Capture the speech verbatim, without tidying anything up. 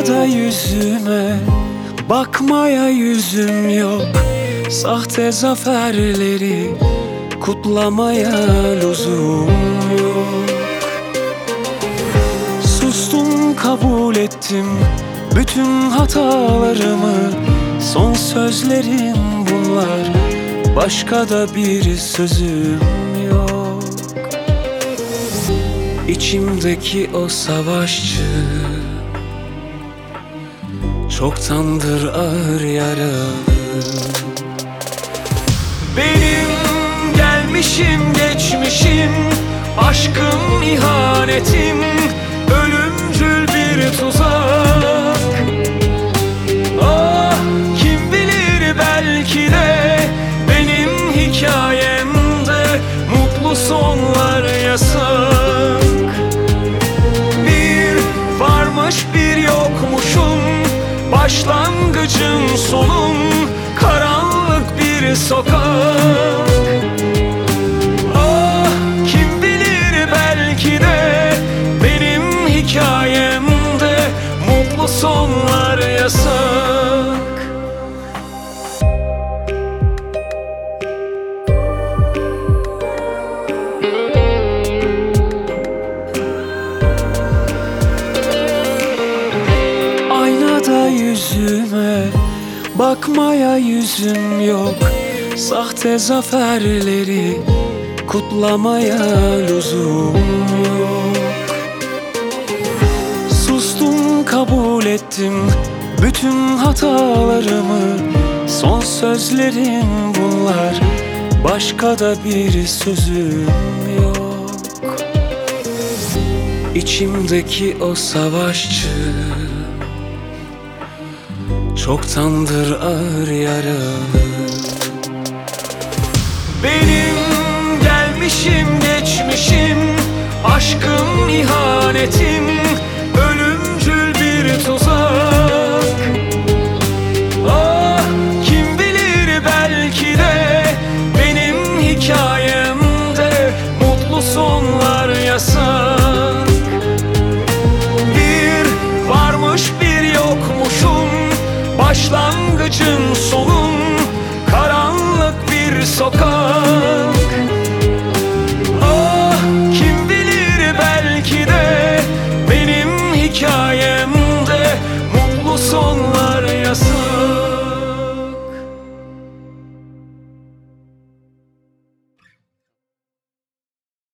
Aynada yüzüme bakmaya yüzüm yok. Sahte zaferleri kutlamaya lüzum yok. Sustum, kabul ettim bütün hatalarımı. Son sözlerim bunlar, başka da bir sözüm yok. İçimdeki o savaşçı çoktandır ağır yaralı. Benim gelmişim geçmişim, aşkım ihanetim, ölümcül bir tuzak. Ah, kim bilir, belki de benim hikayemde mutlu sonlar yasak. Bir varmış bir yokmuşum, başlangıcım sonum, karanlık bir sokak. Ah, kim bilir, belki de benim hikayemde mutlu sonlar yasak. Aynada yüzüme bakmaya yüzüm yok. Sahte zaferleri kutlamaya lüzum yok. Sustum, kabul ettim bütün hatalarımı. Son sözlerim bunlar, başka da bir sözüm yok. İçimdeki o savaşçı çoktandır ağır yaralı. Benim gelmişim geçmişim, aşkım ihanetim, ölümcül bir tuzak. Ah, kim bilir, belki de benim hikayemde mutlu sonlar yasak. Bir varmış bir yokmuşum, başlangıcım sonu,